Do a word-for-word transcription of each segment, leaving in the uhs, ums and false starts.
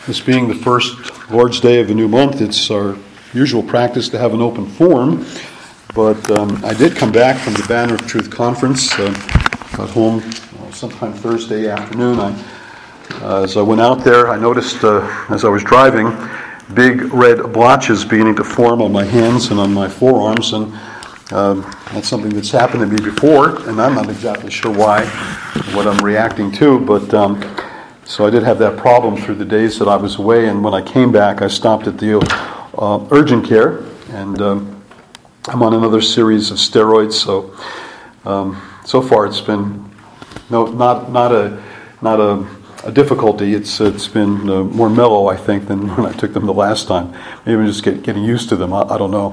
This being the first Lord's Day of the new month, it's our usual practice to have an open forum. But um, I did come back from the Banner of Truth conference. Uh, got home uh, sometime Thursday afternoon. I, uh, as I went out there, I noticed uh, as I was driving, big red blotches beginning to form on my hands and on my forearms, and um, that's something that's happened to me before, and I'm not exactly sure why, what I'm reacting to, but um, so I did have that problem through the days that I was away, and when I came back, I stopped at the uh, urgent care, and um, I'm on another series of steroids. So um, so far, it's been no, not not a not a, a difficulty. It's it's been uh, more mellow, I think, than when I took them the last time. Maybe I'm just get, getting used to them. I, I don't know,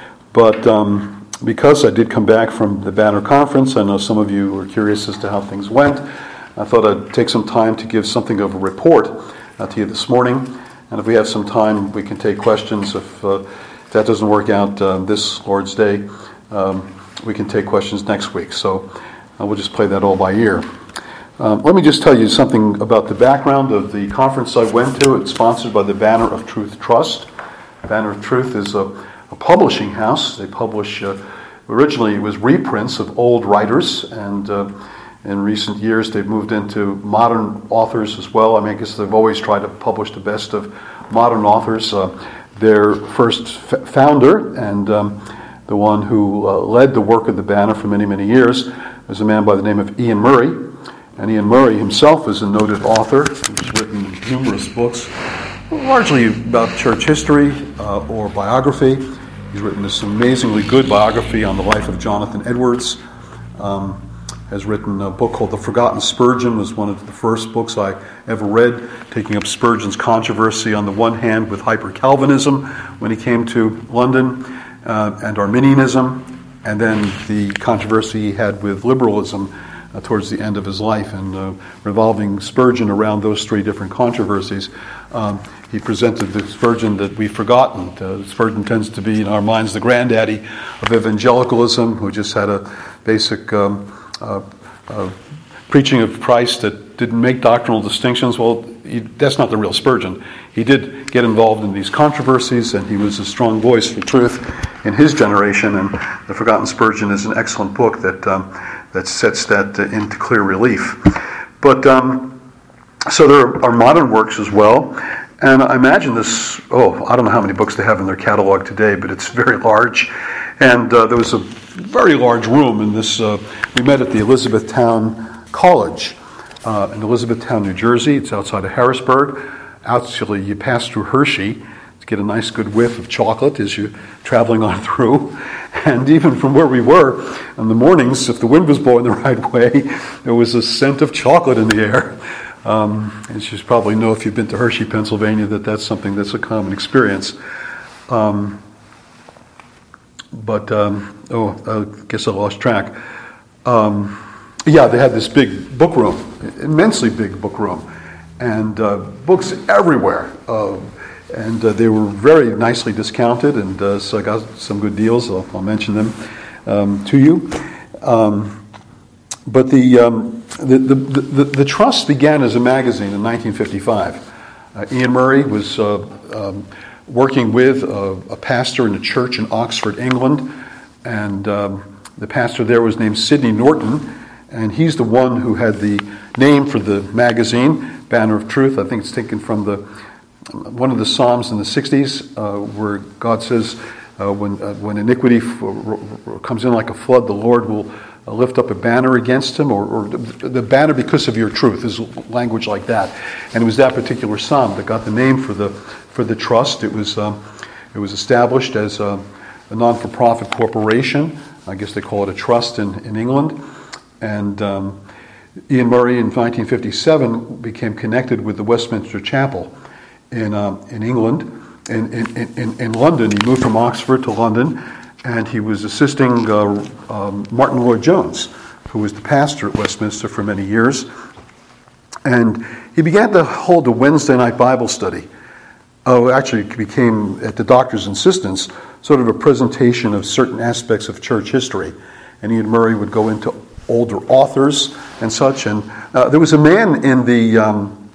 but um, because I did come back from the Banner conference, I know some of you were curious as to how things went. I thought I'd take some time to give something of a report uh, to you this morning. And if we have some time, we can take questions. If, uh, if that doesn't work out uh, this Lord's Day, um, we can take questions next week. So uh, we'll just play that all by ear. Um, let me just tell you something about the background of the conference I went to. It's sponsored by the Banner of Truth Trust. Banner of Truth is a, a publishing house. They publish, uh, originally it was reprints of old writers, and uh, in recent years, they've moved into modern authors as well. I mean, I guess they've always tried to publish the best of modern authors. Uh, their first f- founder and um, the one who uh, led the work of the Banner for many, many years was a man by the name of Ian Murray. And Ian Murray himself is a noted author. He's written numerous books, largely about church history uh, or biography. He's written this amazingly good biography on the life of Jonathan Edwards. Um, has written a book called The Forgotten Spurgeon. Was one of the first books I ever read, taking up Spurgeon's controversy on the one hand with hyper-Calvinism when he came to London, uh, and Arminianism, and then the controversy he had with liberalism uh, towards the end of his life, and uh, revolving Spurgeon around those three different controversies. Um, he presented the Spurgeon that we've forgotten. Uh, Spurgeon tends to be, in our minds, the granddaddy of evangelicalism, who just had a basic Um, Uh, uh, preaching of Christ that didn't make doctrinal distinctions. Well, he, that's not the real Spurgeon. He did get involved in these controversies, and he was a strong voice for truth in his generation. And The Forgotten Spurgeon is an excellent book that um, that sets that uh, into clear relief. But um, so there are modern works as well. And I imagine this, oh, I don't know how many books they have in their catalog today, but it's very large. And uh, there was a very large room in this, uh, we met at the Elizabethtown College uh, in Elizabethtown, New Jersey. It's outside of Harrisburg. Actually, you pass through Hershey to get a nice good whiff of chocolate as you're traveling on through. And even from where we were, in the mornings, if the wind was blowing the right way, there was a scent of chocolate in the air. Um, as you probably know if you've been to Hershey, Pennsylvania, that that's something that's a common experience. Um, but, um, oh, I guess I lost track. Um, yeah, they had this big book room, immensely big book room, and uh, books everywhere. Uh, and uh, they were very nicely discounted, and uh, so I got some good deals. I'll, I'll mention them um, to you. Um, but the... Um, The, the, the, the Trust began as a magazine in nineteen fifty-five. Uh, Ian Murray was uh, um, working with a, a pastor in a church in Oxford, England, and um, the pastor there was named Sidney Norton, and he's the one who had the name for the magazine, Banner of Truth. I think it's taken from the one of the Psalms in the sixties, uh, where God says, uh, when uh, when iniquity f- r- r- comes in like a flood, the Lord will Uh, lift up a banner against him, or, or the banner because of your truth, is language like that. And it was that particular psalm that got the name for the for the trust. It was um, it was established as a, a non-for-profit corporation. I guess they call it a trust in, in England. And um, Ian Murray in nineteen fifty-seven became connected with the Westminster Chapel in um, in England. In, in, in, in London, he moved from Oxford to London. And he was assisting uh, um, Martin Lloyd-Jones, who was the pastor at Westminster for many years. And he began to hold a Wednesday night Bible study. Oh, actually, it became, at the doctor's insistence, sort of a presentation of certain aspects of church history. And Ian Murray would go into older authors and such. And uh, there was a man in the um,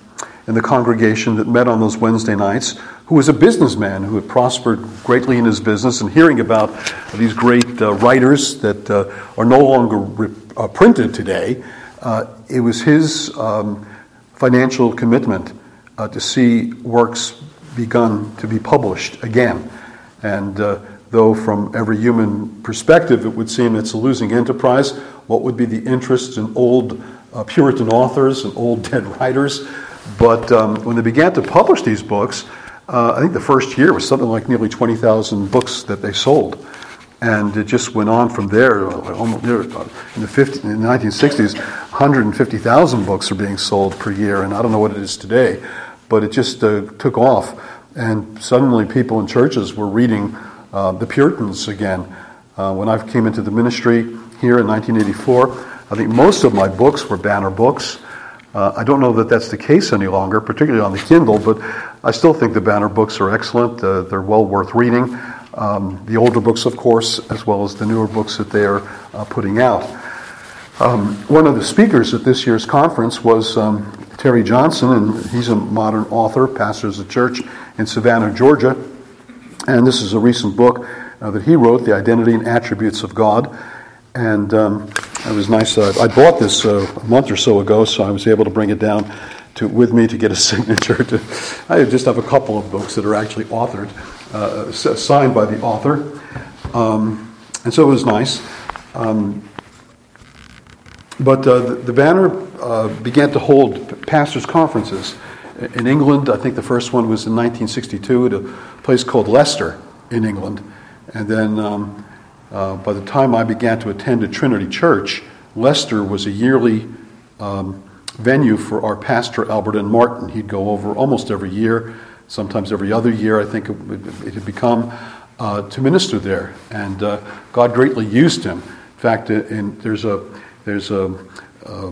in the congregation that met on those Wednesday nights, who was a businessman who had prospered greatly in his business, and hearing about these great uh, writers that uh, are no longer re- uh, printed today, uh, it was his um, financial commitment uh, to see works begun to be published again. And uh, though from every human perspective it would seem it's a losing enterprise, what would be the interest in old uh, Puritan authors and old dead writers? But um, when they began to publish these books, uh, I think the first year was something like nearly twenty thousand books that they sold. And it just went on from there. Almost, in the fifties, in the nineteen sixties, one hundred fifty thousand books are being sold per year, and I don't know what it is today, but it just uh, took off. And suddenly people in churches were reading uh, the Puritans again. Uh, when I came into the ministry here in nineteen eighty-four, I think most of my books were Banner books. Uh, I don't know that that's the case any longer, particularly on the Kindle, but I still think the Banner books are excellent. Uh, they're well worth reading. Um, the older books, of course, as well as the newer books that they are uh, putting out. Um, one of the speakers at this year's conference was um, Terry Johnson, and he's a modern author, pastors a church in Savannah, Georgia. And this is a recent book uh, that he wrote, The Identity and Attributes of God. And um, it was nice. Uh, I bought this uh, a month or so ago, so I was able to bring it down to with me to get a signature. To, I just have a couple of books that are actually authored, uh, signed by the author. Um, and so it was nice. Um, but uh, the, the Banner uh, began to hold pastors' conferences. In England, I think the first one was in nineteen sixty-two at a place called Leicester in England. And then um, uh, by the time I began to attend at Trinity Church, Leicester was a yearly um, venue for our pastor, Albert N. Martin. He'd go over almost every year, sometimes every other year, I think it, it had become, uh, to minister there. And uh, God greatly used him. In fact, in, there's a there's a, a,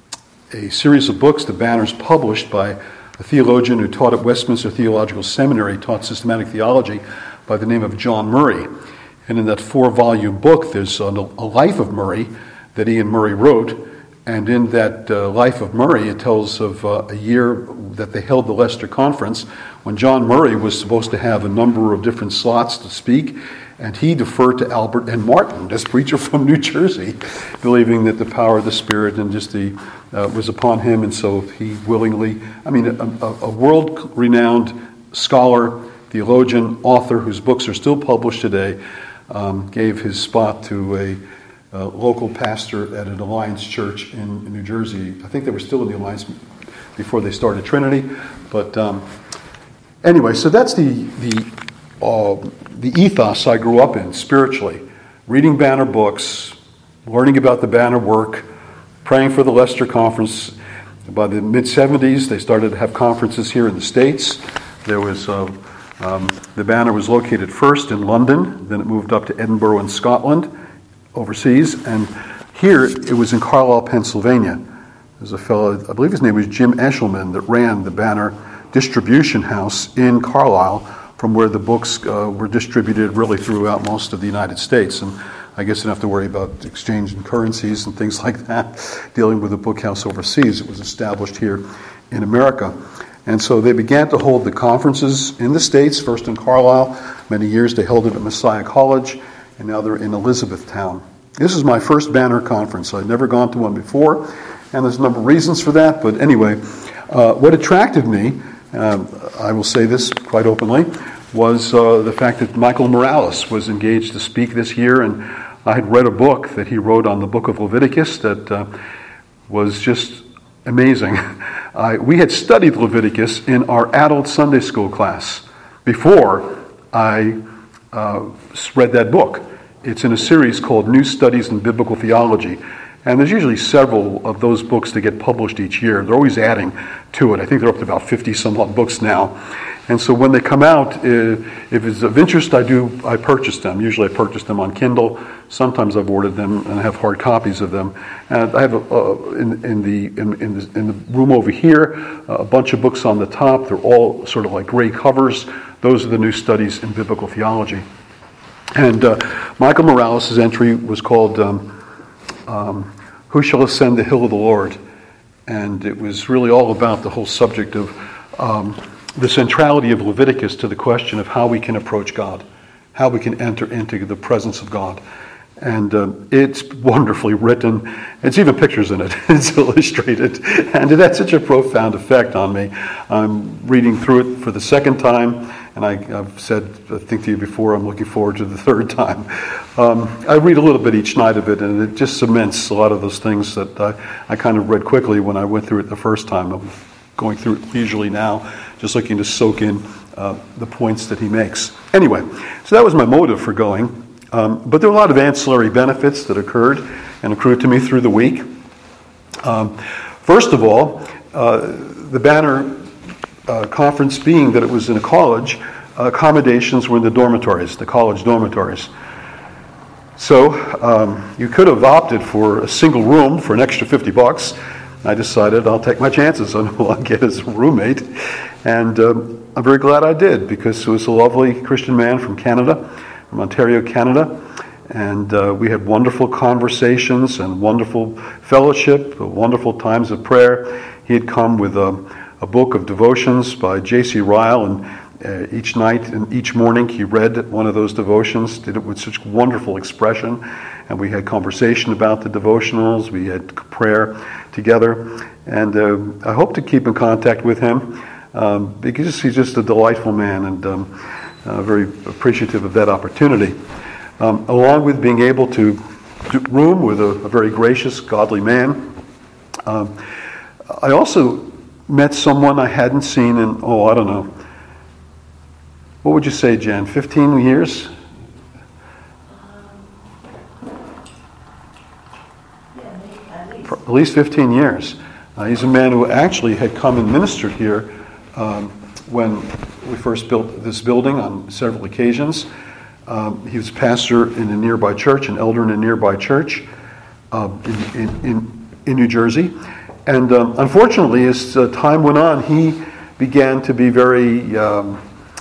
a series of books the Banner's published by a theologian who taught at Westminster Theological Seminary, taught systematic theology, by the name of John Murray. And in that four-volume book, there's a, a life of Murray that Ian Murray wrote. And in that uh, life of Murray, it tells of uh, a year that they held the Leicester Conference when John Murray was supposed to have a number of different slots to speak, and he deferred to Albert N. Martin, this preacher from New Jersey, believing that the power of the Spirit and just the uh, was upon him, and so he willingly, I mean, a, a, a world-renowned scholar, theologian, author, whose books are still published today, um, gave his spot to a Uh, local pastor at an Alliance church in, in New Jersey. I think they were still in the Alliance before they started Trinity. But um, anyway, so that's the the uh, the ethos I grew up in spiritually. Reading Banner books, learning about the Banner work, praying for the Leicester Conference. By the mid-seventies, they started to have conferences here in the States. There was uh, um, the Banner was located first in London, then it moved up to Edinburgh in Scotland, overseas, and here it was in Carlisle, Pennsylvania. There's a fellow, I believe his name was Jim Eshelman, that ran the Banner distribution house in Carlisle, from where the books uh, were distributed really throughout most of the United States. And I guess you don't have to worry about exchange in currencies and things like that, dealing with a book house overseas. It was established here in America. And so they began to hold the conferences in the States, first in Carlisle. Many years they held it at Messiah College, and now they're in Elizabethtown. This is my first Banner conference. I'd never gone to one before, and there's a number of reasons for that. But anyway, uh, what attracted me, uh, I will say this quite openly, was uh, the fact that Michael Morales was engaged to speak this year, and I had read a book that he wrote on the book of Leviticus that uh, was just amazing. I, we had studied Leviticus in our adult Sunday school class before I Uh, read that book. It's in a series called New Studies in Biblical Theology, and there's usually several of those books that get published each year. They're always adding to it. I think they're up to about fifty some odd books now. And so when they come out, uh, if it's of interest, I do I purchase them. Usually I purchase them on Kindle. Sometimes I've ordered them and I have hard copies of them. And I have a, uh, in, in the in, in the in the room over here uh, a bunch of books on the top. They're all sort of like gray covers. Those are the New Studies in Biblical Theology. And uh, Michael Morales' entry was called um, um, Who Shall Ascend the Hill of the Lord? And it was really all about the whole subject of um, the centrality of Leviticus to the question of how we can approach God, how we can enter into the presence of God. And uh, it's wonderfully written. It's even pictures in it. It's illustrated. And it had such a profound effect on me. I'm reading through it for the second time. And I, I've said, I think to you before, I'm looking forward to the third time. Um, I read a little bit each night of it, and it just cements a lot of those things that I, I kind of read quickly when I went through it the first time. I'm going through it leisurely now, just looking to soak in uh, the points that he makes. Anyway, so that was my motive for going. Um, but there were a lot of ancillary benefits that occurred and accrued to me through the week. Um, first of all, uh, the Banner uh, conference being that it was in a college, uh, accommodations were in the dormitories, the college dormitories. So um, you could have opted for a single room for an extra fifty bucks. I decided I'll take my chances on who I'll get as a roommate. And um, I'm very glad I did, because it was a lovely Christian man from Canada, from Ontario, Canada, and uh, we had wonderful conversations and wonderful fellowship, wonderful times of prayer. He had come with a, a book of devotions by J C Ryle, and uh, each night and each morning he read one of those devotions, did it with such wonderful expression, and we had conversation about the devotionals, we had prayer together, and uh, I hope to keep in contact with him, um, because he's just a delightful man, and um, Uh, very appreciative of that opportunity. Um, along with being able to do room with a, a very gracious, godly man, um, I also met someone I hadn't seen in, oh, I don't know, what would you say, Jen, fifteen years? At least fifteen years. Uh, he's a man who actually had come and ministered here um, when we first built this building on several occasions. Um, he was pastor in a nearby church, an elder in a nearby church um, in, in, in New Jersey. And um, unfortunately, as uh, time went on, he began to be very um,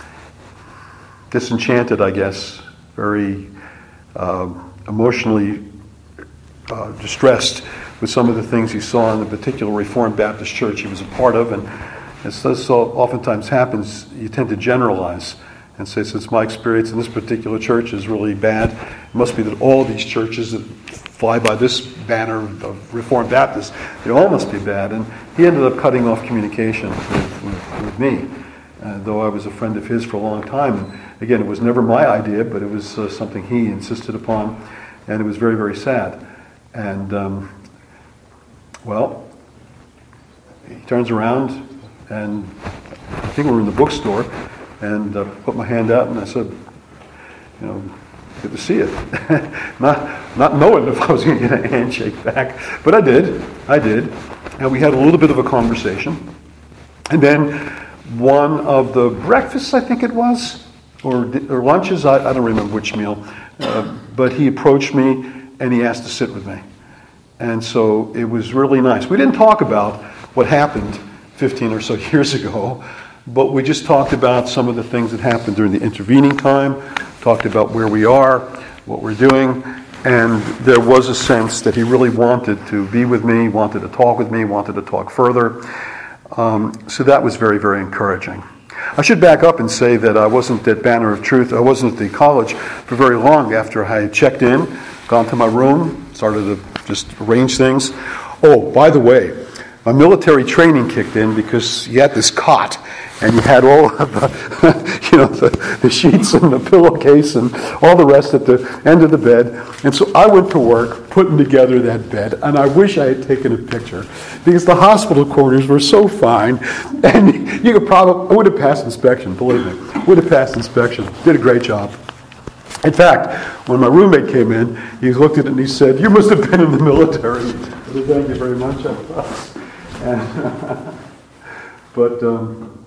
disenchanted, I guess, very uh, emotionally uh, distressed with some of the things he saw in the particular Reformed Baptist church he was a part of. And as this oftentimes happens, you tend to generalize and say, since my experience in this particular church is really bad, it must be that all these churches that fly by this banner of Reformed Baptists, they all must be bad. And he ended up cutting off communication with, with, with me, uh, though I was a friend of his for a long time. And again, it was never my idea, but it was uh, something he insisted upon, and it was very, very sad. And, um, well, he turns around, and I think we were in the bookstore, and uh, put my hand out, and I said, you know, good to see you. not not knowing if I was going to get a handshake back, but I did. I did. And we had a little bit of a conversation. And then one of the breakfasts, I think it was, or, or lunches, I, I don't remember which meal, uh, but he approached me, and he asked to sit with me. And so it was really nice. We didn't talk about what happened fifteen or so years ago, but we just talked about some of the things that happened during the intervening time, talked about where we are, what we're doing, and there was a sense that he really wanted to be with me, wanted to talk with me, wanted to talk further. Um, so that was very, very encouraging. I should back up and say that I wasn't at Banner of Truth, I wasn't at the college for very long after I had checked in, gone to my room, started to just arrange things. Oh, by the way, my military training kicked in because you had this cot, and you had all of the, you know, the, the sheets and the pillowcase and all the rest at the end of the bed. And so I went to work putting together that bed, and I wish I had taken a picture because the hospital quarters were so fine, and you could probably, I would have passed inspection, believe me, would have passed inspection. Did a great job. In fact, when my roommate came in, he looked at it and he said, "You must have been in the military." I said, "Thank you very much." And, but um,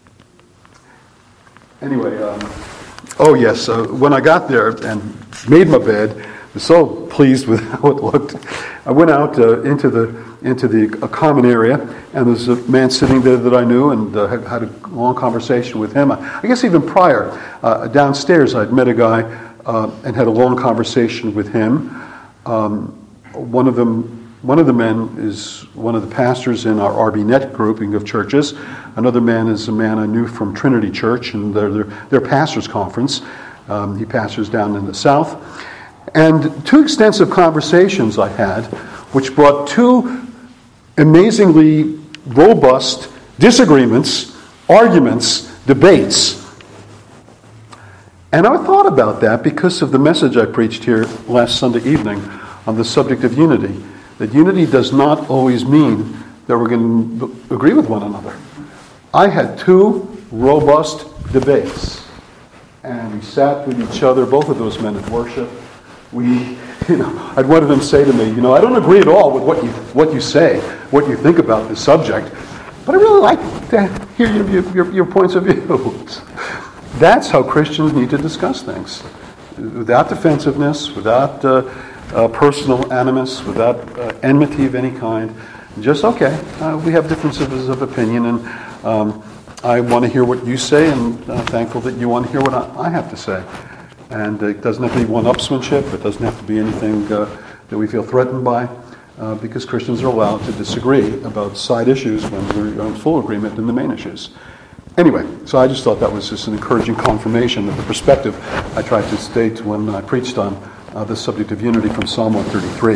anyway, um, oh yes, uh, when I got there and made my bed, I was so pleased with how it looked. I went out uh, into the into the a common area, and there was a man sitting there that I knew, and uh, had, had a long conversation with him. I guess even prior, uh, downstairs, I'd met a guy uh, and had a long conversation with him. Um, one of them one of the men is one of the pastors in our R B Net grouping of churches. Another man is a man I knew from Trinity Church and their, their, their pastors' conference. Um, he pastors down in the south. And two extensive conversations I had, which brought two amazingly robust disagreements, arguments, debates. And I thought about that because of the message I preached here last Sunday evening on the subject of unity. That unity does not always mean that we're going to agree with one another. I had two robust debates, and we sat with each other, both of those men at worship. We, you know, I had one of them say to me, you know, I don't agree at all with what you what you say, what you think about this subject, but I really like to hear your, your, your points of view. That's how Christians need to discuss things, without defensiveness, without uh, uh, personal animus, without uh, enmity of any kind. Just, okay, uh, we have differences of opinion, and um, I want to hear what you say, and I'm thankful that you want to hear what I, I have to say. And it doesn't have to be one-upsmanship. It doesn't have to be anything uh, that we feel threatened by, uh, because Christians are allowed to disagree about side issues when we're in full agreement in the main issues. Anyway, so I just thought that was just an encouraging confirmation of the perspective I tried to state when I preached on uh, the subject of unity from Psalm one thirty-three.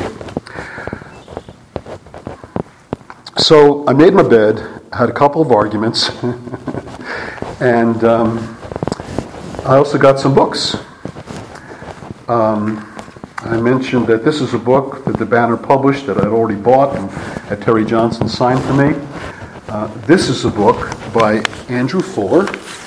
So I made my bed, had a couple of arguments, and um, I also got some books. Um, I mentioned that this is a book that the Banner published that I'd already bought and had Terry Johnson sign for me. Uh, this is a book by Andrew Fuller.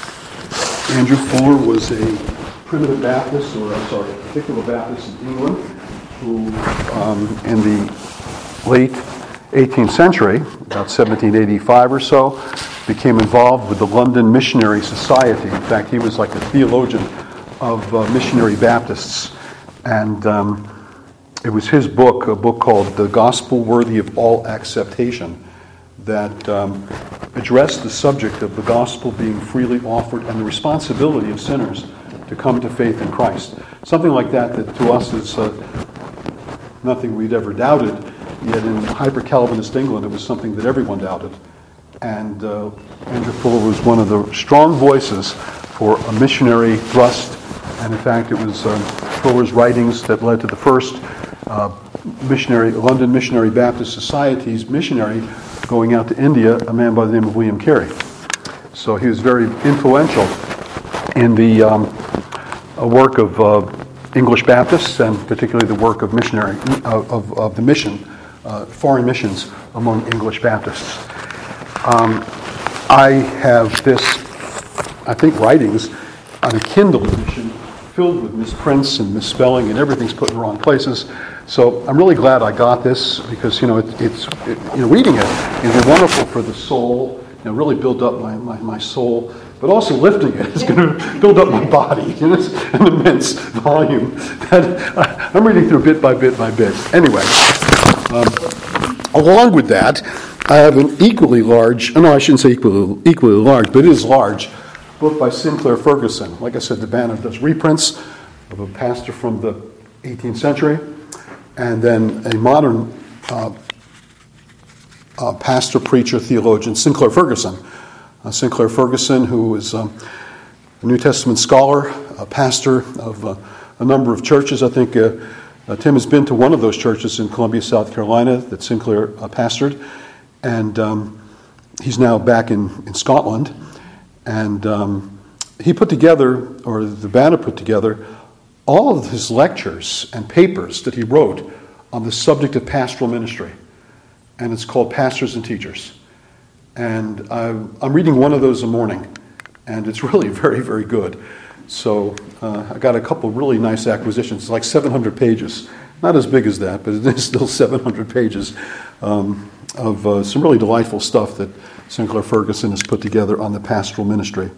Andrew Fuller was a primitive Baptist, or I'm sorry, a particular Baptist in England, who um, in the late eighteenth century, about seventeen eighty-five or so, became involved with the London Missionary Society. In fact, he was like a theologian of uh, missionary Baptists. And um, it was his book, a book called The Gospel Worthy of All Acceptation, that um, addressed the subject of the gospel being freely offered and the responsibility of sinners to come to faith in Christ. Something like that that to us is uh, nothing we'd ever doubted, yet in hyper-Calvinist England it was something that everyone doubted. And uh, Andrew Fuller was one of the strong voices for a missionary thrust, and in fact it was um, Fuller's writings that led to the first uh, missionary, London Missionary Baptist Society's missionary going out to India, a man by the name of William Carey. So he was very influential in the um, work of uh, English Baptists, and particularly the work of missionary of, of, of the mission, uh, foreign missions among English Baptists. Um, I have this, I think, writings on a Kindle edition filled with misprints and misspelling, and everything's put in the wrong places. So I'm really glad I got this, because you know it, it's it, you know reading it is wonderful for the soul. You know, really build up my, my, my soul, but also lifting it is going to build up my body. And it's an immense volume that I, I'm reading through bit by bit by bit. Anyway, um, along with that, I have an equally large, no, I shouldn't say equally, equally large, but it is large, book by Sinclair Ferguson. Like I said, the Banner does reprints of a pastor from the eighteenth century, and then a modern uh, uh, pastor, preacher, theologian, Sinclair Ferguson. Uh, Sinclair Ferguson, who is um, a New Testament scholar, a pastor of uh, a number of churches. I think uh, uh, Tim has been to one of those churches in Columbia, South Carolina, that Sinclair uh, pastored. And um, he's now back in, in Scotland. And um, he put together, or the Banner put together, all of his lectures and papers that he wrote on the subject of pastoral ministry. And it's called Pastors and Teachers. And I'm, I'm reading one of those a morning. And it's really very, very good. So uh, I got a couple really nice acquisitions. It's like seven hundred pages. Not as big as that, but it is still seven hundred pages um, of uh, some really delightful stuff that Sinclair Ferguson has put together on the pastoral ministry.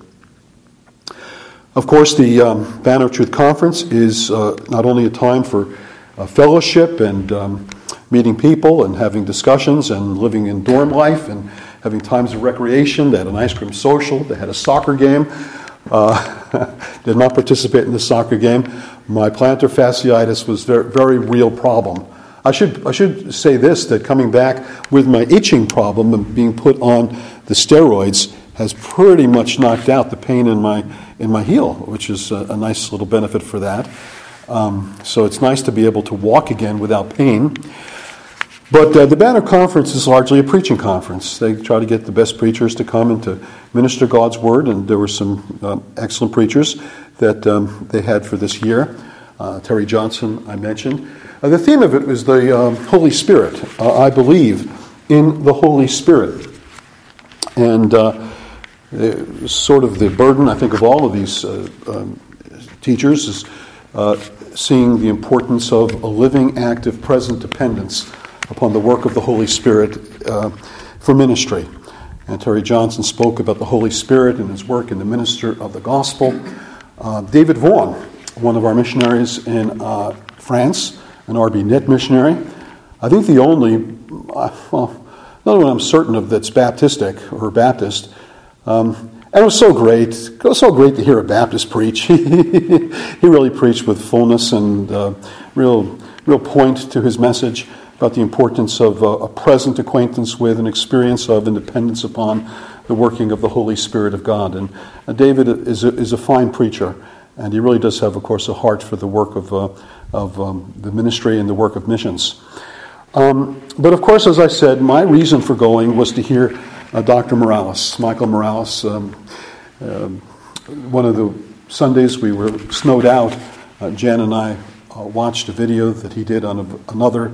Of course, the um, Banner of Truth Conference is uh, not only a time for uh, fellowship and um, meeting people and having discussions and living in dorm life and having times of recreation. They had an ice cream social. They had a soccer game. Uh, did not participate in the soccer game. My plantar fasciitis was a very, very real problem I should I should say this, that coming back with my itching problem and being put on the steroids has pretty much knocked out the pain in my in my heel, which is a, a nice little benefit for that. Um, so it's nice to be able to walk again without pain. But uh, the Banner Conference is largely a preaching conference. They try to get the best preachers to come and to minister God's Word, and there were some uh, excellent preachers that um, they had for this year. Uh, Terry Johnson, I mentioned. Uh, the theme of it was the um, Holy Spirit. Uh, I believe in the Holy Spirit. And uh, sort of the burden, I think, of all of these uh, um, teachers is uh, seeing the importance of a living, active, present dependence upon the work of the Holy Spirit uh, for ministry. And Terry Johnson spoke about the Holy Spirit and his work in the minister of the gospel. Uh, David Vaughan, one of our missionaries in uh, France, an R B N I T missionary, I think the only, uh, well, another one I'm certain of that's Baptistic or Baptist. Um, and it was so great. It was so great to hear a Baptist preach. He really preached with fullness and uh, real, real point to his message about the importance of uh, a present acquaintance with and experience of and dependence upon the working of the Holy Spirit of God. And uh, David is a, is a fine preacher, and he really does have, of course, a heart for the work of uh, of um, the ministry and the work of missions. Um, but of course, as I said, my reason for going was to hear uh, Doctor Morales, Michael Morales. Um, uh, one of the Sundays we were snowed out, uh, Jen and I uh, watched a video that he did on a, another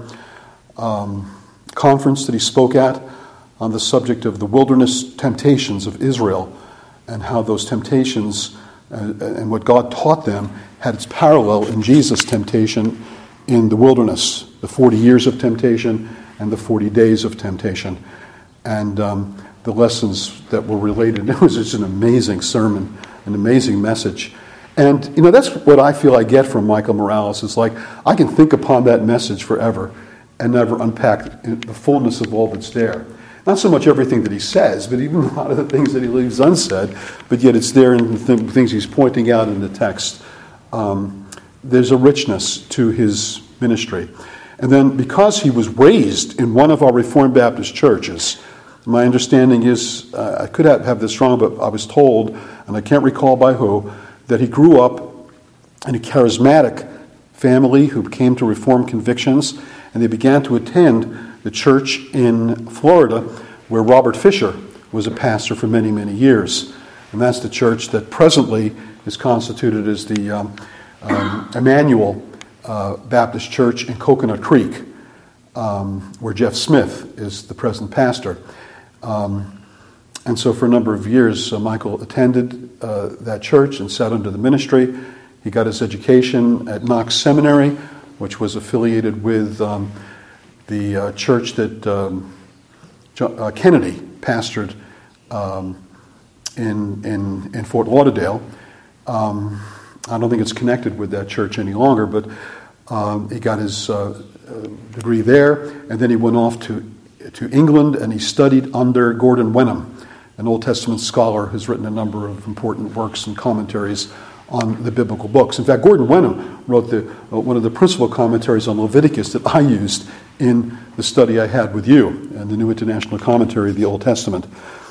Um, conference that he spoke at on the subject of the wilderness temptations of Israel and how those temptations uh, and what God taught them had its parallel in Jesus' temptation in the wilderness, the forty years of temptation and the forty days of temptation, and um, the lessons that were related. It was just an amazing sermon, an amazing message. And, you know, that's what I feel I get from Michael Morales. It's like I can think upon that message forever and never unpack the fullness of all that's there. Not so much everything that he says, but even a lot of the things that he leaves unsaid, but yet it's there in the th- things he's pointing out in the text. Um, there's a richness to his ministry. And then because he was raised in one of our Reformed Baptist churches, my understanding is, uh, I could have, have this wrong, but I was told, and I can't recall by who, that he grew up in a charismatic family who came to Reformed convictions, and they began to attend the church in Florida where Robert Fisher was a pastor for many, many years. And that's the church that presently is constituted as the um, um, Emmanuel uh, Baptist Church in Coconut Creek, um, where Jeff Smith is the present pastor. Um, and so for a number of years, uh, Michael attended uh, that church and sat under the ministry. He got his education at Knox Seminary, which was affiliated with um, the uh, church that um, John, uh, Kennedy pastored um, in, in in Fort Lauderdale. Um, I don't think it's connected with that church any longer, but um, he got his uh, degree there, and then he went off to to England, and he studied under Gordon Wenham, an Old Testament scholar who's written a number of important works and commentaries on the biblical books. In fact, Gordon Wenham wrote the, uh, one of the principal commentaries on Leviticus that I used in the study I had with you, and the New International Commentary of the Old Testament.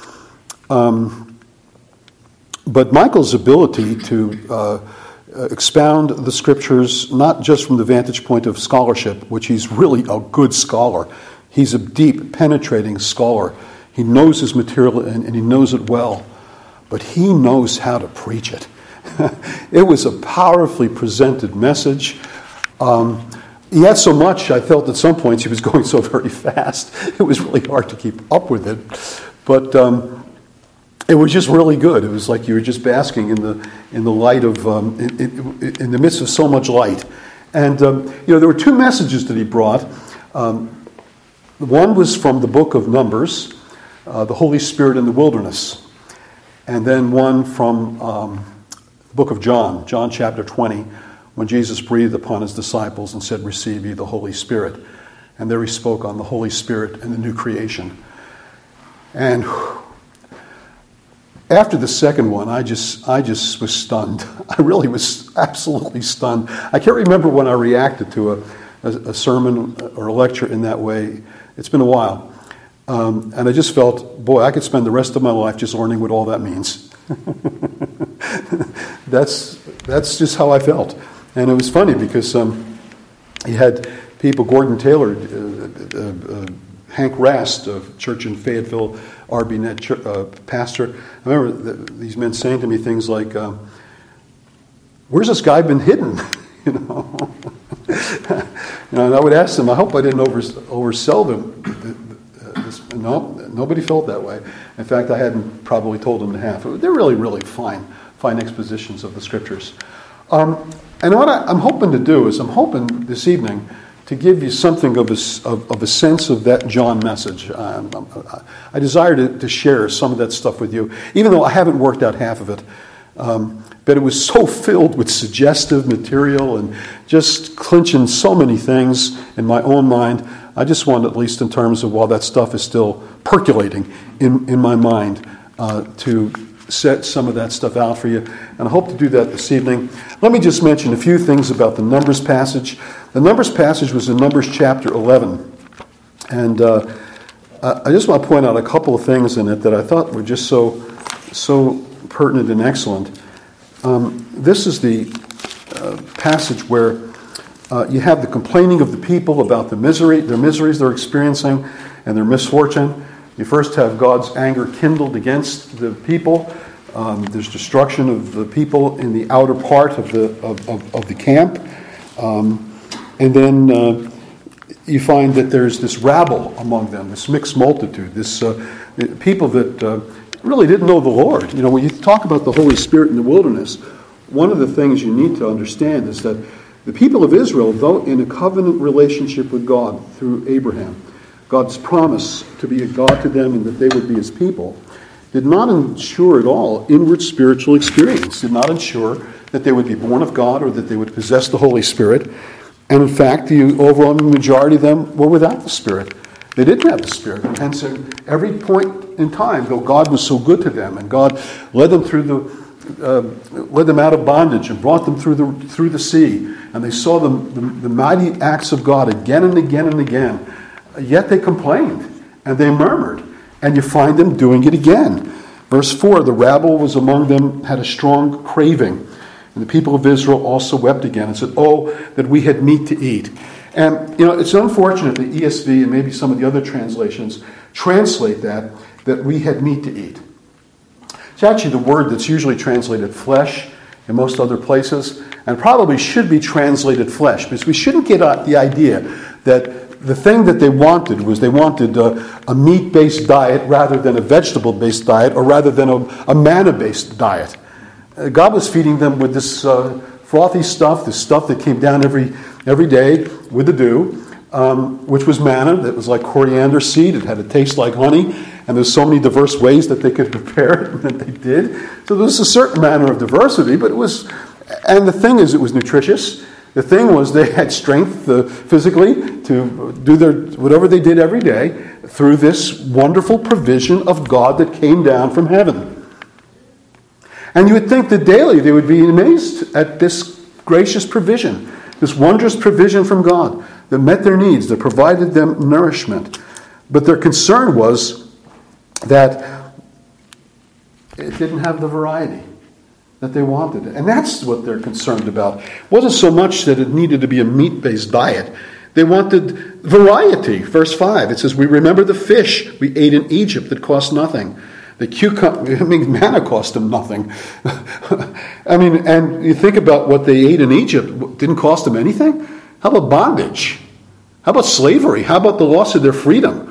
Um, but Michael's ability to uh, expound the Scriptures, not just from the vantage point of scholarship, which he's really a good scholar. He's a deep, penetrating scholar. He knows his material, and, and he knows it well, but he knows how to preach it. It was a powerfully presented message. Um, he had so much, I felt at some points he was going so very fast. It was really hard to keep up with it. But um, it was just really good. It was like you were just basking in the in the light of, um, in, in, in the midst of so much light. And, um, you know, there were two messages that he brought. Um, one was from the book of Numbers, uh, the Holy Spirit in the wilderness. And then one from um, book of John, John chapter twenty, when Jesus breathed upon his disciples and said, "Receive ye the Holy Spirit." And there he spoke on the Holy Spirit and the new creation. And after the second one, I just I just was stunned. I really was absolutely stunned. I can't remember when I reacted to a a, a sermon or a lecture in that way. It's been a while. Um, and I just felt, boy, I could spend the rest of my life just learning what all that means. that's that's just how I felt. And it was funny because um, he had people, Gordon Taylor, uh, uh, uh, Hank Rast, of church in Fayetteville, R B Net church, uh, pastor. I remember the, these men saying to me things like, uh, where's this guy been hidden? you know, you know, and I would ask them, I hope I didn't over, oversell them. This, no, nobody felt that way. In fact, I hadn't probably told them the half. They're really, really fine, fine expositions of the scriptures. Um, and what I, I'm hoping to do is I'm hoping this evening to give you something of a, of, of a sense of that John message. Um, I desire to, to share some of that stuff with you, even though I haven't worked out half of it. Um, but it was so filled with suggestive material and just clinching so many things in my own mind. I just want, at least in terms of while that stuff is still percolating in, in my mind, uh, to set some of that stuff out for you. And I hope to do that this evening. Let me just mention a few things about the Numbers passage. The Numbers passage was in Numbers chapter eleven. And uh, I just want to point out a couple of things in it that I thought were just so, so pertinent and excellent. Um, this is the uh, passage where Uh, you have the complaining of the people about the misery, their miseries they're experiencing and their misfortune. You first have God's anger kindled against the people. Um, there's destruction of the people in the outer part of the of, of, of the camp. Um, and then uh, you find that there's this rabble among them, this mixed multitude, this uh, people that uh, really didn't know the Lord. You know, when you talk about the Holy Spirit in the wilderness, one of the things you need to understand is that the people of Israel, though in a covenant relationship with God through Abraham, God's promise to be a God to them and that they would be his people, did not ensure at all inward spiritual experience, did not ensure that they would be born of God or that they would possess the Holy Spirit. And in fact, the overwhelming majority of them were without the Spirit. They didn't have the Spirit. And hence, at every point in time, though God was so good to them and God led them through the Uh, led them out of bondage and brought them through the through the sea, and they saw the, the, the mighty acts of God again and again and again. Yet they complained and they murmured, and you find them doing it again. Verse four: the rabble was among them, had a strong craving, and the people of Israel also wept again and said, "Oh, that we had meat to eat." And you know, it's unfortunate the E S V and maybe some of the other translations translate that that we had meat to eat. It's actually the word that's usually translated flesh in most other places, and probably should be translated flesh, because we shouldn't get the idea that the thing that they wanted was they wanted a, a meat-based diet rather than a vegetable-based diet, or rather than a, a manna-based diet. Uh, God was feeding them with this uh, frothy stuff, this stuff that came down every every day with the dew, um, which was manna, that was like coriander seed. It had a taste like honey. And there's so many diverse ways that they could prepare it, and that they did. So there was a certain manner of diversity, but it was, and the thing is, it was nutritious. The thing was, they had strength uh, physically to do their whatever they did every day through this wonderful provision of God that came down from heaven. And you would think that daily they would be amazed at this gracious provision, this wondrous provision from God that met their needs, that provided them nourishment. But their concern was that it didn't have the variety that they wanted. And that's what they're concerned about. It wasn't so much that it needed to be a meat-based diet. They wanted variety. Verse five, it says, "We remember the fish we ate in Egypt that cost nothing." The cucumber, I mean, manna cost them nothing. I mean, and you think about what they ate in Egypt, it didn't cost them anything? How about bondage? How about slavery? How about the loss of their freedom?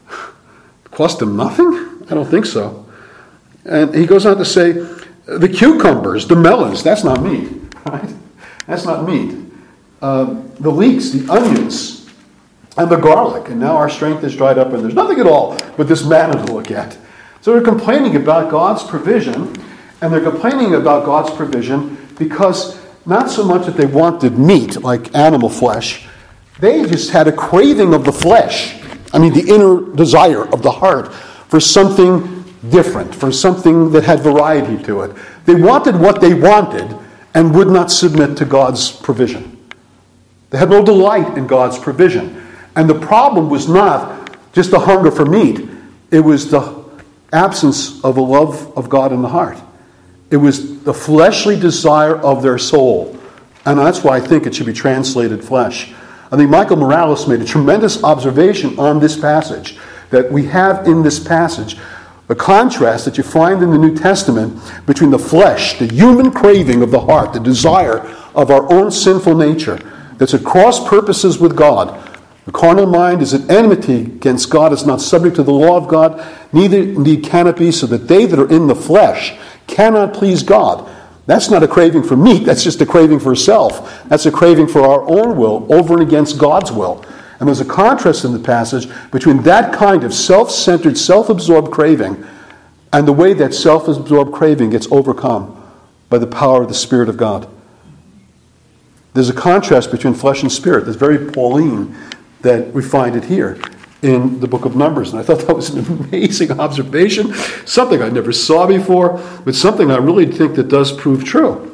Cost them nothing? I don't think so. And he goes on to say, the cucumbers, the melons, that's not meat, right? That's not meat. Uh, the leeks, the onions, and the garlic. And now our strength is dried up and there's nothing at all but this manna to look at. So they're complaining about God's provision, and they're complaining about God's provision because not so much that they wanted meat, like animal flesh, they just had a craving of the flesh. I mean, the inner desire of the heart for something different, for something that had variety to it. They wanted what they wanted and would not submit to God's provision. They had no delight in God's provision. And the problem was not just the hunger for meat. It was the absence of a love of God in the heart. It was the fleshly desire of their soul. And that's why I think it should be translated flesh. I think Michael Morales made a tremendous observation on this passage, that we have in this passage a contrast that you find in the New Testament between the flesh, the human craving of the heart, the desire of our own sinful nature, that's at cross purposes with God. The carnal mind is at enmity against God, is not subject to the law of God, neither indeed can it be, so that they that are in the flesh cannot please God. That's not a craving for meat, that's just a craving for self. That's a craving for our own will over and against God's will. And there's a contrast in the passage between that kind of self-centered, self-absorbed craving and the way that self-absorbed craving gets overcome by the power of the Spirit of God. There's a contrast between flesh and spirit that's very Pauline that we find it here in the book of Numbers. And I thought that was an amazing observation, something I never saw before, but something I really think that does prove true.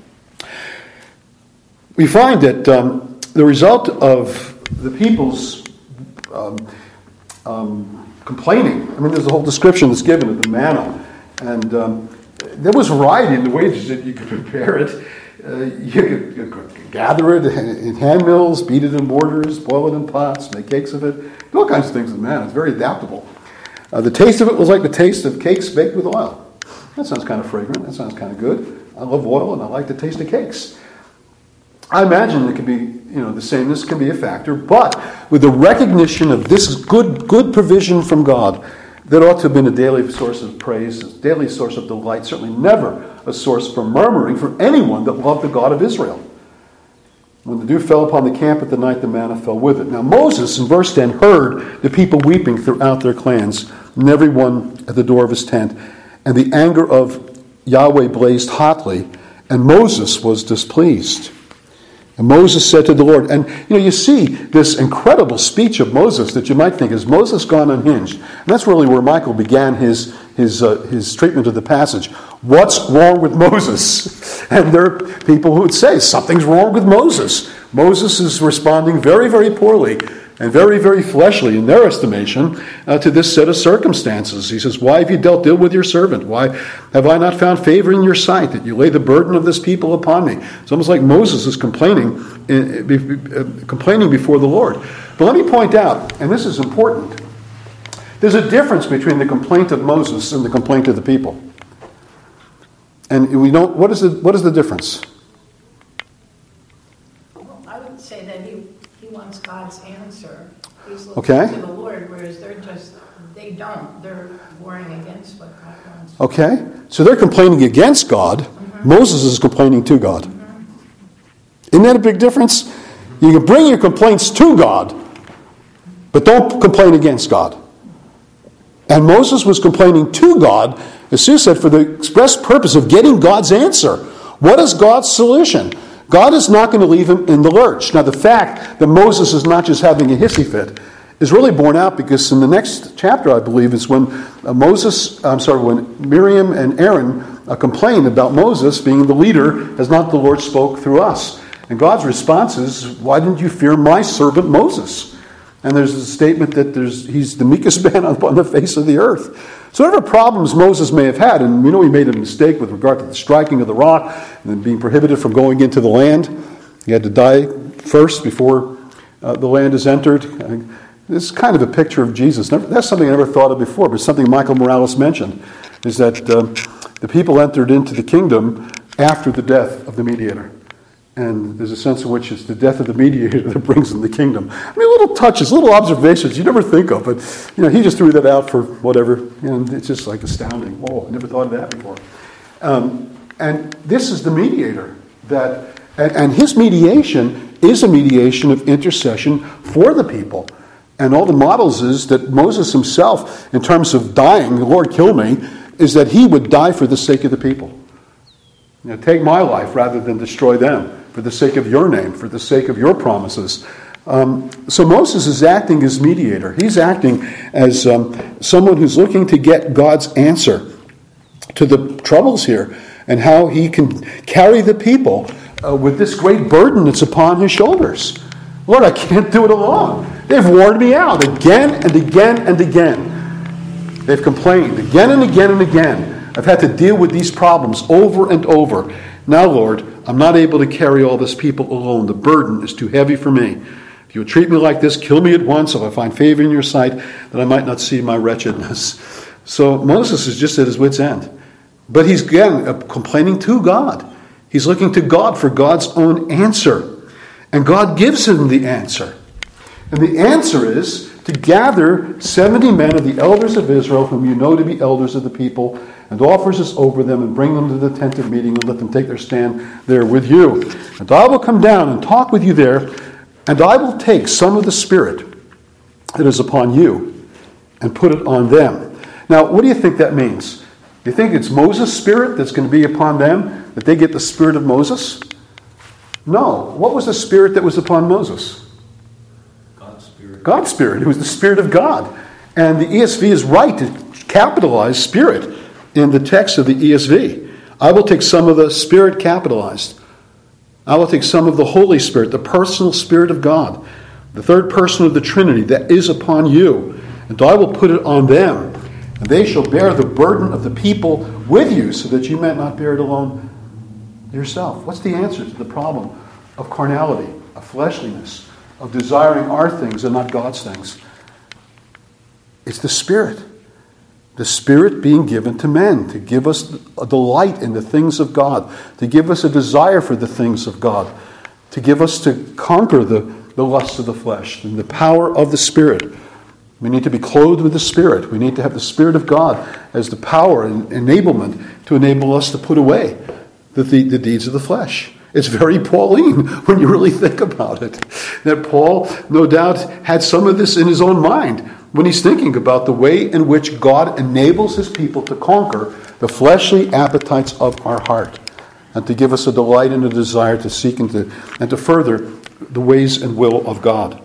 We find that um, the result of the people's um, um, complaining, I mean, there's a whole description that's given of the manna, and um, there was variety in the ways that you could prepare it. Uh, you, could, you could gather it in hand mills, beat it in mortars, boil it in pots, make cakes of it, do all kinds of things with manna. It's very adaptable. Uh, the taste of it was like the taste of cakes baked with oil. That sounds kind of fragrant. That sounds kind of good. I love oil, and I like the taste of cakes. I imagine it could be, you know, the sameness can be a factor, but with the recognition of this good, good provision from God, that ought to have been a daily source of praise, a daily source of delight, certainly never a source for murmuring for anyone that loved the God of Israel. When the dew fell upon the camp at the night, the manna fell with it. Now Moses, in verse ten, heard the people weeping throughout their clans, and every one at the door of his tent. And the anger of Yahweh blazed hotly, and Moses was displeased. And Moses said to the Lord, and you know, you see this incredible speech of Moses that you might think, is Moses gone unhinged? And that's really where Michael began his his uh, his treatment of the passage. What's wrong with Moses? And there are people who would say, something's wrong with Moses. Moses is responding very, very poorly and very, very fleshly in their estimation uh, to this set of circumstances. He says, why have you dealt ill with your servant? Why have I not found favor in your sight that you lay the burden of this people upon me? It's almost like Moses is complaining, uh, complaining before the Lord. But let me point out, and this is important, there's a difference between the complaint of Moses and the complaint of the people. And we don't, what is the, what is the difference? Well, I would say that he, he wants God's answer. He's looking Okay. to the Lord, whereas they're just, they don't. They're warring against what God wants. Okay. So they're complaining against God. Mm-hmm. Moses is complaining to God. Mm-hmm. Isn't that a big difference? You can bring your complaints to God, but don't complain against God. And Moses was complaining to God, as Sue said, for the express purpose of getting God's answer. What is God's solution? God is not going to leave him in the lurch. Now, the fact that Moses is not just having a hissy fit is really borne out because in the next chapter, I believe, is when uh, Moses, I'm sorry, when Miriam and Aaron uh, complain about Moses being the leader, as not the Lord spoke through us. And God's response is, why didn't you fear my servant Moses? And there's a statement that there's he's the meekest man on the face of the earth. So whatever problems Moses may have had, and we know he made a mistake with regard to the striking of the rock and then being prohibited from going into the land. He had to die first before uh, the land is entered. Uh, this is kind of a picture of Jesus. Never, that's something I never thought of before, but something Michael Morales mentioned, is that um, the people entered into the kingdom after the death of the mediator. And there's a sense in which it's the death of the mediator that brings in the kingdom. I mean, little touches, little observations you never think of, but you know, he just threw that out for whatever, and it's just like astounding. Oh, I never thought of that before. Um, and this is the mediator that, and, and his mediation is a mediation of intercession for the people. And all the models is that Moses himself, in terms of dying, the Lord kill me, is that he would die for the sake of the people. You know, take my life rather than destroy them, for the sake of your name, for the sake of your promises. Um, so Moses is acting as mediator. He's acting as um, someone who's looking to get God's answer to the troubles here and how he can carry the people uh, with this great burden that's upon his shoulders. Lord, I can't do it alone. They've worn me out again and again and again. They've complained again and again and again. I've had to deal with these problems over and over. Now, Lord, I'm not able to carry all this people alone. The burden is too heavy for me. If you would treat me like this, kill me at once, if I find favor in your sight, that I might not see my wretchedness. So Moses is just at his wit's end. But he's, again, complaining to God. He's looking to God for God's own answer. And God gives him the answer. And the answer is to gather seventy men of the elders of Israel, whom you know to be elders of the people, and offers us over them, and bring them to the tent of meeting, and let them take their stand there with you. And I will come down and talk with you there, and I will take some of the Spirit that is upon you and put it on them. Now, what do you think that means? Do you think it's Moses' spirit that's going to be upon them, that they get the spirit of Moses? No. What was the spirit that was upon Moses? God's spirit. God's spirit. It was the Spirit of God. And the E S V is right to capitalize spirit in the text of the E S V. I will take some of the Spirit capitalized. I will take some of the Holy Spirit, the personal Spirit of God, the third person of the Trinity that is upon you, and I will put it on them. And they shall bear the burden of the people with you, so that you may not bear it alone yourself. What's the answer to the problem of carnality, of fleshliness, of desiring our things and not God's things? It's the Spirit. The Spirit being given to men to give us a delight in the things of God, to give us a desire for the things of God, to give us to conquer the, the lusts of the flesh and the power of the Spirit. We need to be clothed with the Spirit. We need to have the Spirit of God as the power and enablement to enable us to put away the, the, the deeds of the flesh. It's very Pauline when you really think about it. That Paul, no doubt, had some of this in his own mind when he's thinking about the way in which God enables his people to conquer the fleshly appetites of our heart and to give us a delight and a desire to seek and to, and to further the ways and will of God.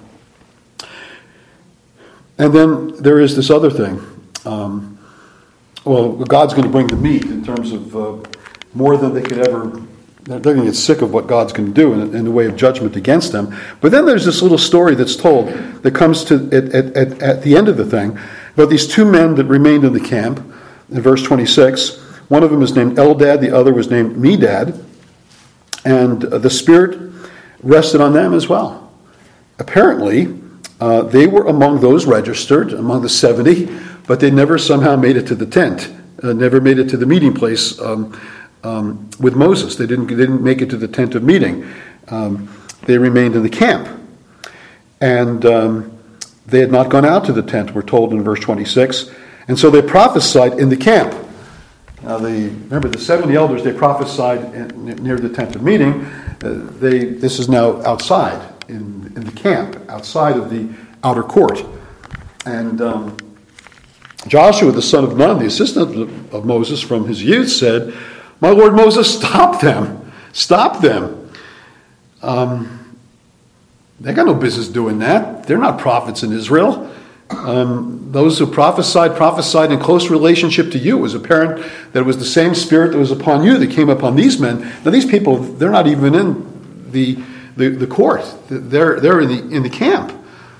And then there is this other thing. Um, well, God's going to bring the meat in terms of uh, more than they could ever... They're going to get sick of what God's going to do in, in the way of judgment against them. But then there's this little story that's told that comes to at, at, at, at the end of the thing about these two men that remained in the camp. In verse twenty-six, one of them is named Eldad, the other was named Medad. And uh, the Spirit rested on them as well. Apparently, uh, they were among those registered, among the seventy, but they never somehow made it to the tent, uh, never made it to the meeting place um, um, with Moses. They didn't, they didn't make it to the tent of meeting. Um, they remained in the camp. And um, they had not gone out to the tent, we're told in verse twenty-six. And so they prophesied in the camp. Now, the, remember, the seventy elders, they prophesied in, near the tent of meeting. Uh, they, this is now outside, in, in the camp, outside of the outer court. And um, Joshua, the son of Nun, the assistant of, of Moses from his youth, said, "My Lord Moses, stop them. Stop them. Um, they got no business doing that. They're not prophets in Israel. Um, those who prophesied, prophesied in close relationship to you. It was apparent that it was the same spirit that was upon you that came upon these men. Now these people, they're not even in the the, the court. They're they're in the in the camp.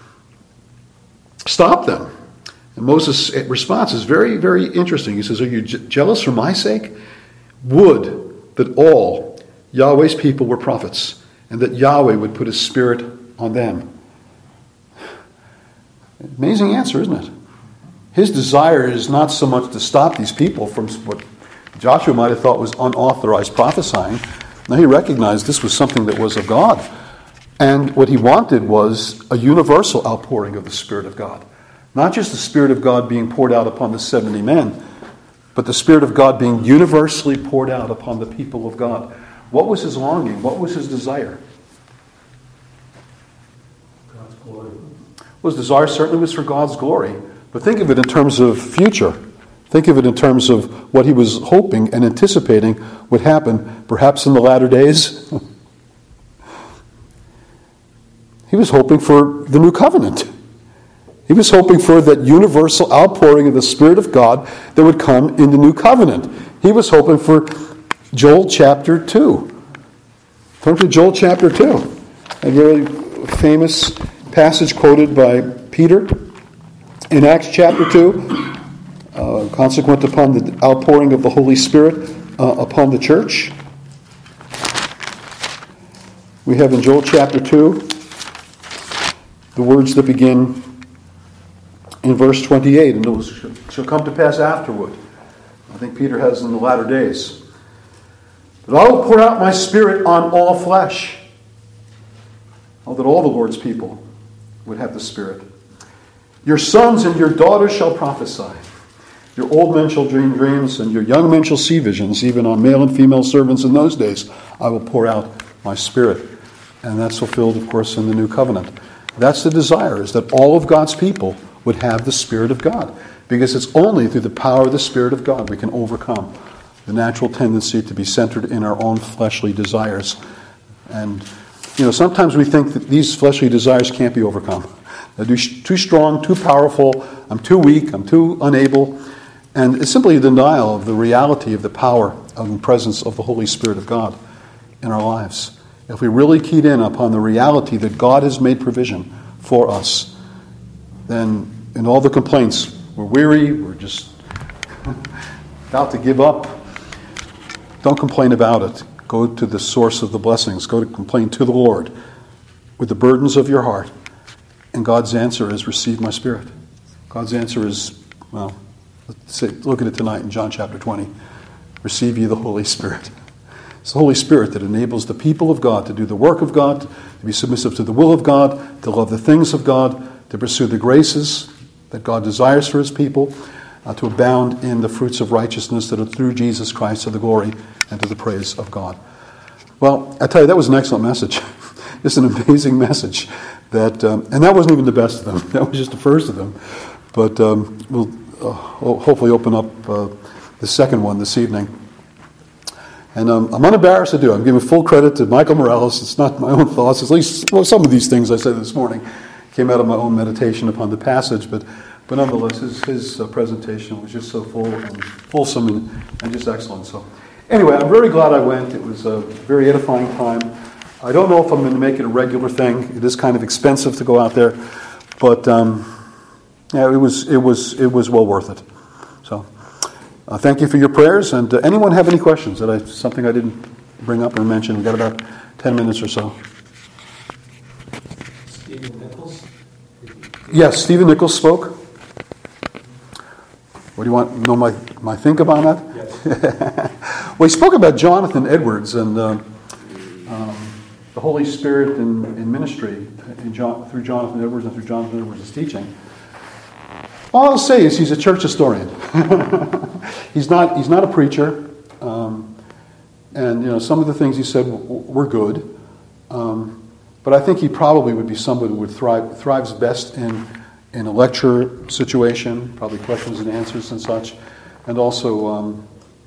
Stop them." And Moses' response is very, very interesting. He says, "Are you je- jealous for my sake? Would that all Yahweh's people were prophets, and that Yahweh would put his spirit on them." Amazing answer, isn't it? His desire is not so much to stop these people from what Joshua might have thought was unauthorized prophesying. Now he recognized this was something that was of God. And what he wanted was a universal outpouring of the Spirit of God. Not just the Spirit of God being poured out upon the seventy men, but the Spirit of God being universally poured out upon the people of God. What was his longing? What was his desire? God's glory. Well, his desire certainly was for God's glory. But think of it in terms of future. Think of it in terms of what he was hoping and anticipating would happen, perhaps in the latter days. He was hoping for the new covenant. He was hoping for that universal outpouring of the Spirit of God that would come in the new covenant. He was hoping for Joel chapter two. Turn to Joel chapter two, a very famous passage quoted by Peter in Acts chapter two, uh, consequent upon the outpouring of the Holy Spirit uh, upon the church. We have in Joel chapter two the words that begin in verse twenty-eight, and it shall come to pass afterward. I think Peter has in the latter days. That I will pour out my Spirit on all flesh. Oh, that all the Lord's people would have the Spirit. Your sons and your daughters shall prophesy. Your old men shall dream dreams, and your young men shall see visions. Even on male and female servants in those days, I will pour out my Spirit. And that's fulfilled, of course, in the New Covenant. That's the desire, is that all of God's people would have the Spirit of God. Because it's only through the power of the Spirit of God we can overcome the natural tendency to be centered in our own fleshly desires. And, you know, sometimes we think that these fleshly desires can't be overcome. They're too strong, too powerful, I'm too weak, I'm too unable. And it's simply a denial of the reality of the power of the presence of the Holy Spirit of God in our lives. If we really keyed in upon the reality that God has made provision for us, then in all the complaints, we're weary, we're just about to give up, don't complain about it. Go to the source of the blessings. Go to complain to the Lord with the burdens of your heart. And God's answer is, receive my Spirit. God's answer is, well, let's say, look at it tonight in John chapter twenty. Receive ye the Holy Spirit. It's the Holy Spirit that enables the people of God to do the work of God, to be submissive to the will of God, to love the things of God, to pursue the graces that God desires for his people, uh, to abound in the fruits of righteousness that are through Jesus Christ to the glory and to the praise of God. Well, I tell you, that was an excellent message. It's an amazing message. That, um, and that wasn't even the best of them. That was just the first of them. But um, we'll uh, hopefully open up uh, the second one this evening. And um, I'm unembarrassed to do it. I'm giving full credit to Michael Morales. It's not my own thoughts. At least, well, some of these things I said this morning came out of my own meditation upon the passage. But, but nonetheless, his, his uh, presentation was just so full and fulsome and, and just excellent. So anyway, I'm very glad I went. It was a very edifying time. I don't know if I'm going to make it a regular thing. It is kind of expensive to go out there. But um, yeah, it was, it was, it was well worth it. So Uh, thank you for your prayers. And uh, anyone have any questions? That I something I didn't bring up or mention? We've got about ten minutes or so. Stephen Nichols? Yes, Stephen Nichols spoke. What do you want to know my, my think about that? Yes. Well, he spoke about Jonathan Edwards and uh, um, the Holy Spirit in, in ministry in John, through Jonathan Edwards and through Jonathan Edwards' teaching. All I'll say is he's a church historian. he's not he's not a preacher. Um, and you know, some of the things he said w- were good. Um, but I think he probably would be somebody who would thrive thrives best in in a lecture situation, probably questions and answers and such, and also um,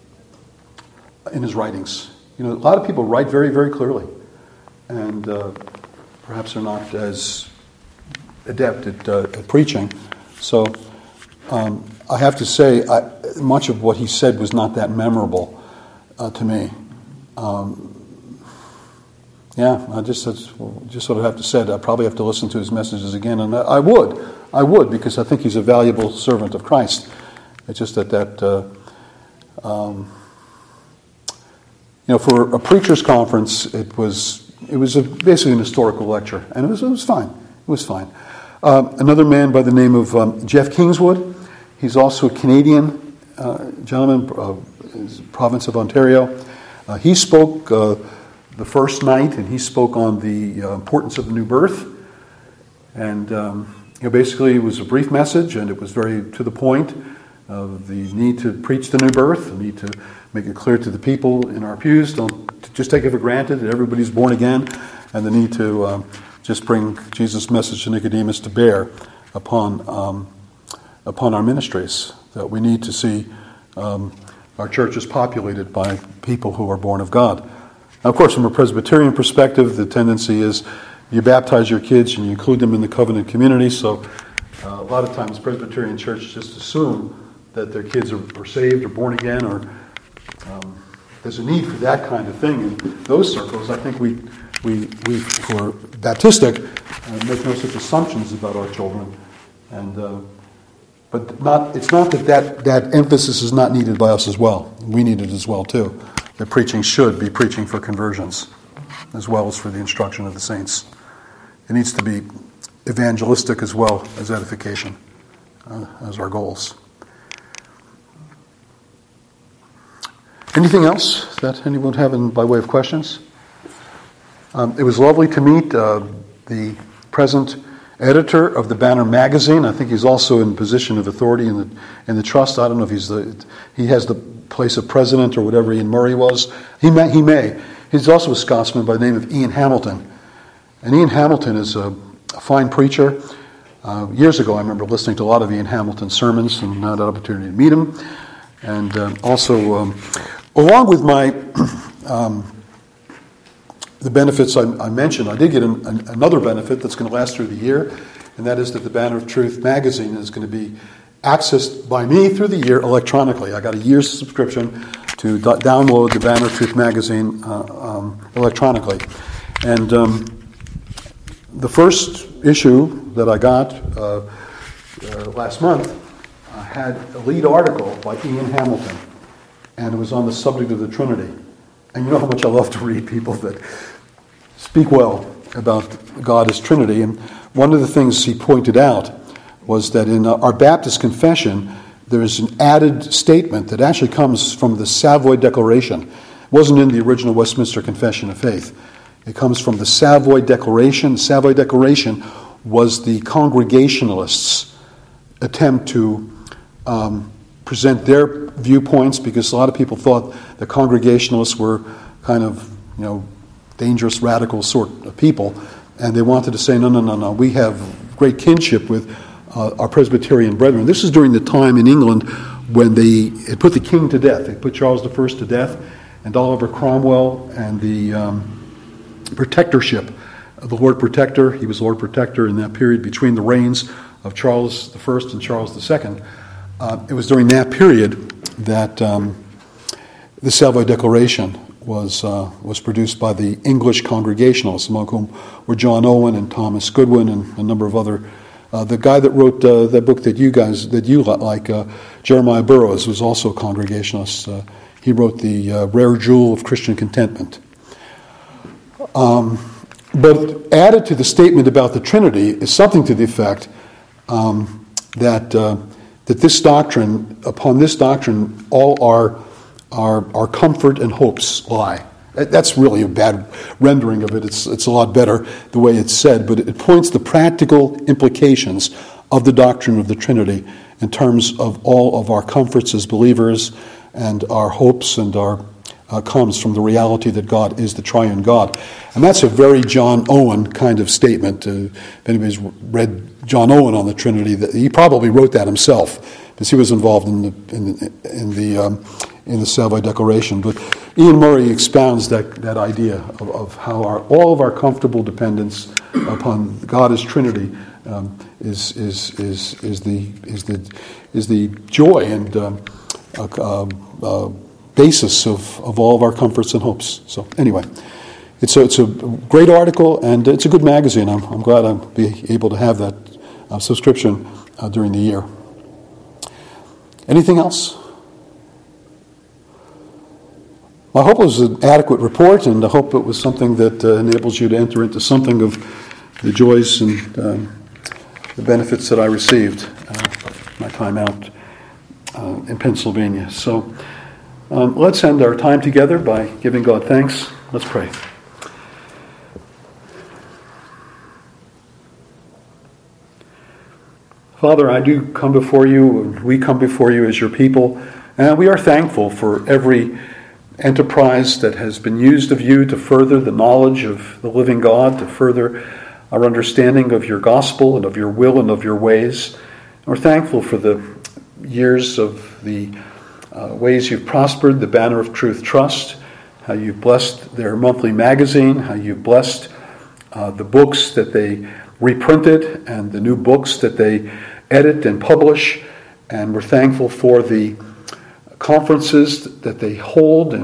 in his writings. You know, a lot of people write very, very clearly, and uh, perhaps they're not as adept at, uh, at preaching. So um, I have to say, I, much of what he said was not that memorable uh, to me. Um, yeah, I just just sort of have to say that I probably have to listen to his messages again, and I, I would, I would, because I think he's a valuable servant of Christ. It's just that that uh, um, you know, for a preacher's conference, it was it was a, basically an historical lecture, and it was it was fine. It was fine. Uh, another man by the name of um, Jeff Kingswood. He's also a Canadian uh, gentleman, uh, province of Ontario. Uh, he spoke uh, the first night, and he spoke on the uh, importance of the new birth. And um, you know, basically, it was a brief message, and it was very to the point of the need to preach the new birth, the need to make it clear to the people in our pews, don't just take it for granted that everybody's born again, and the need to um, just bring Jesus' message to Nicodemus to bear upon um, upon our ministries. That we need to see um, our churches populated by people who are born of God. Now, of course, from a Presbyterian perspective, the tendency is you baptize your kids and you include them in the covenant community. So uh, a lot of times Presbyterian churches just assume that their kids are, are saved or born again or um, there's a need for that kind of thing in those circles. I think we, we, we who are Baptistic, uh, make no such assumptions about our children. And uh, but not it's not that, that that emphasis is not needed by us as well. We need it as well too. That preaching should be preaching for conversions, as well as for the instruction of the saints. It needs to be evangelistic as well as edification, uh, as our goals. Anything else that anyone would have in, by way of questions? Um, it was lovely to meet uh, the present editor of the Banner magazine. I think he's also in position of authority in the in the trust. I don't know if he's the he has the place of president or whatever Ian Murray was. He may. He may. He's also a Scotsman by the name of Ian Hamilton. And Ian Hamilton is a, a fine preacher. Uh, years ago, I remember listening to a lot of Ian Hamilton's sermons and had an opportunity to meet him. And um, also, um, along with my um, the benefits I, I mentioned, I did get an, an, another benefit that's going to last through the year, and that is that the Banner of Truth magazine is going to be accessed by me through the year electronically. I got a year's subscription to d- download the Banner of Truth magazine uh, um, electronically. And um, the first issue that I got uh, uh, last month uh, had a lead article by Ian Hamilton, and it was on the subject of the Trinity. And you know how much I love to read people that speak well about God as Trinity. And one of the things he pointed out was that in our Baptist confession, there is an added statement that actually comes from the Savoy Declaration. It wasn't in the original Westminster Confession of Faith. It comes from the Savoy Declaration. The Savoy Declaration was the Congregationalists' attempt to um, present their viewpoints, because a lot of people thought the Congregationalists were kind of, you know, dangerous, radical sort of people, and they wanted to say, no, no, no, no, we have great kinship with uh, our Presbyterian brethren. This is during the time in England when they had put the king to death. They put Charles the First to death, and Oliver Cromwell, and the um, protectorship, the Lord Protector. He was Lord Protector in that period between the reigns of Charles the First and Charles the Second. Uh, it was during that period that um, the Savoy Declaration was uh, was produced by the English Congregationalists, among whom were John Owen and Thomas Goodwin and a number of other. Uh, the guy that wrote uh, that book that you guys that you like, uh, Jeremiah Burroughs, was also a Congregationalist. Uh, he wrote the uh, Rare Jewel of Christian Contentment. Um, but added to the statement about the Trinity is something to the effect um, that. Uh, that this doctrine, upon this doctrine, all our, our, our comfort and hopes lie. That's really a bad rendering of it. It's, it's a lot better the way it's said, but it points to the practical implications of the doctrine of the Trinity in terms of all of our comforts as believers, and our hopes and our uh, comes from the reality that God is the triune God. And that's a very John Owen kind of statement. Uh, if anybody's read John Owen on the Trinity, that he probably wrote that himself, because he was involved in the in the in the, um, in the Savoy Declaration. But Ian Murray expounds that, that idea of, of how our all of our comfortable dependence upon God as Trinity um, is is is is the is the is the joy and um, uh, uh, basis of, of all of our comforts and hopes. So anyway, it's a, it's a great article, and it's a good magazine. I'm, I'm glad I'll be able to have that uh, subscription uh, during the year. Anything else? I hope it was an adequate report, and I hope it was something that uh, enables you to enter into something of the joys and um, the benefits that I received uh, my time out uh, in Pennsylvania. So um, let's end our time together by giving God thanks. Let's pray. Father, I do come before you, and we come before you as your people, and we are thankful for every enterprise that has been used of you to further the knowledge of the living God, to further our understanding of your gospel and of your will and of your ways. And we're thankful for the years of the uh, ways you've prospered the Banner of Truth Trust, how you've blessed their monthly magazine, how you've blessed uh, the books that they reprinted and the new books that they edit and publish. And we're thankful for the conferences that they hold, and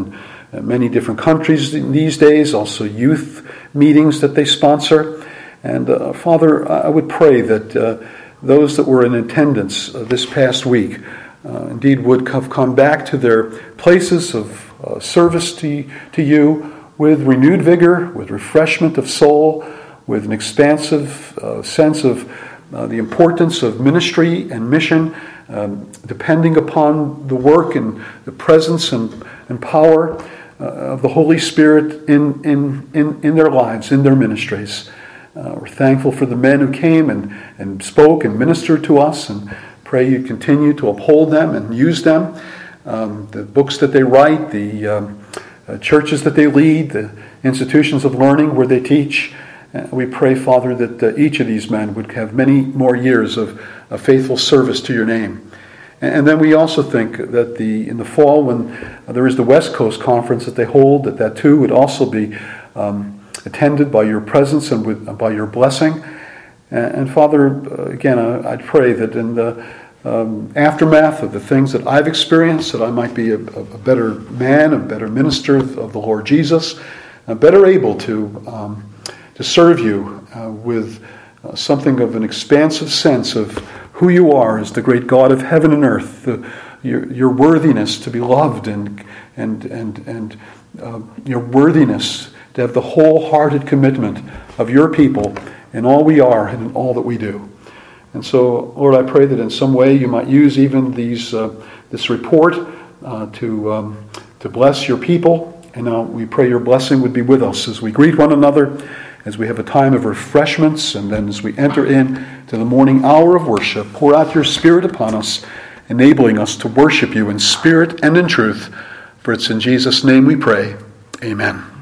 uh, many different countries these days, also youth meetings that they sponsor. And uh, Father, I would pray that uh, those that were in attendance uh, this past week uh, indeed would have come back to their places of uh, service to, to you with renewed vigor, with refreshment of soul, with an expansive uh, sense of uh, the importance of ministry and mission, um, depending upon the work and the presence and, and power uh, of the Holy Spirit in, in, in, in their lives, in their ministries. Uh, we're thankful for the men who came and, and spoke and ministered to us, and pray you continue to uphold them and use them. Um, the books that they write, the um, uh, churches that they lead, the institutions of learning where they teach. Uh, we pray, Father, that uh, each of these men would have many more years of, of faithful service to your name. And, and then we also think that the in the fall, when uh, there is the West Coast Conference that they hold, that that too would also be um, attended by your presence and with, uh, by your blessing. And, and Father, uh, again, I, I pray that in the Um, aftermath of the things that I've experienced, that I might be a, a better man, a better minister of, of the Lord Jesus, uh, better able to um, to serve you uh, with uh, something of an expansive sense of who you are as the great God of heaven and earth, the, your, your worthiness to be loved, and and and and uh, your worthiness to have the wholehearted commitment of your people in all we are and in all that we do. And so, Lord, I pray that in some way you might use even these uh, this report uh, to um, to bless your people. And now we pray your blessing would be with us as we greet one another, as we have a time of refreshments, and then as we enter in to the morning hour of worship. Pour out your Spirit upon us, enabling us to worship you in spirit and in truth. For it's in Jesus' name we pray. Amen.